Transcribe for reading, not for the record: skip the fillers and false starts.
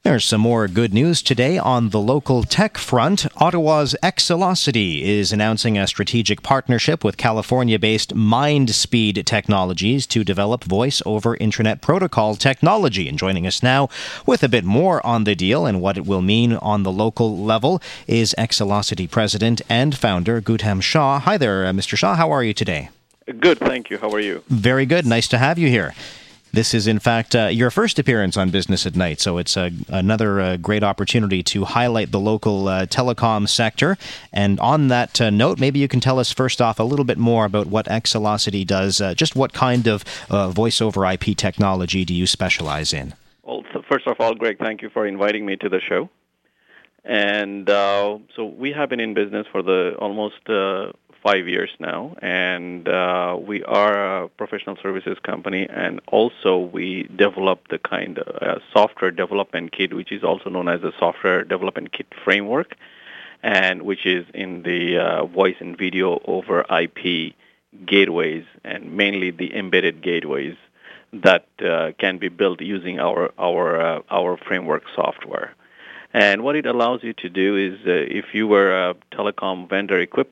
There's some more good news today on the local tech front. Ottawa's Excelocity is announcing a strategic partnership with California-based Mindspeed Technologies to develop voice-over Internet Protocol technology. And joining us now with a bit more on the deal and what it will mean on the local level is Excelocity President and founder Gautam Shah. Hi there, Mr. Shah. How are you today? Good, thank you. How are you? Very good. Nice to have you here. This is, in fact, your first appearance on Business at Night, so it's another great opportunity to highlight the local telecom sector. And on that note, maybe you can tell us first off a little bit more about what Excelocity does. Just what kind of voice-over IP technology do you specialize in? Well, first of all, Greg, thank you for inviting me to the show. And so we have been in business for almost 5 years now, and we are a professional services company, and also we develop the kind of software development kit, which is also known as the software development kit framework, and which is in the voice and video over IP gateways, and mainly the embedded gateways that can be built using our framework software. And what it allows you to do is, if you were a telecom vendor equipment